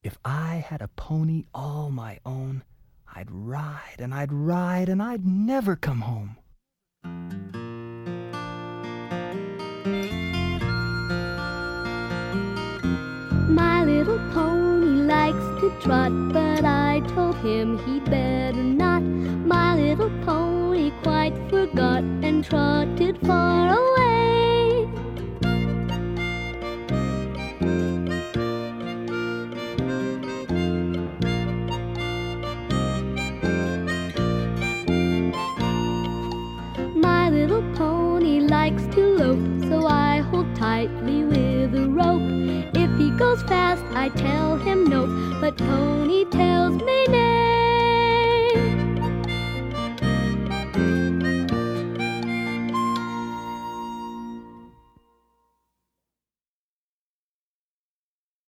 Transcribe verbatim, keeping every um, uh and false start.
If I had a pony all my own, I'd ride and I'd ride and I'd never come home. My little pony likes to trot, but I told him he'd better not. My little pony quite forgot and trotted far away. My little pony likes to lope, so I hold tightly with a rope. If he goes fast, I tell him nope, but pony tells me no.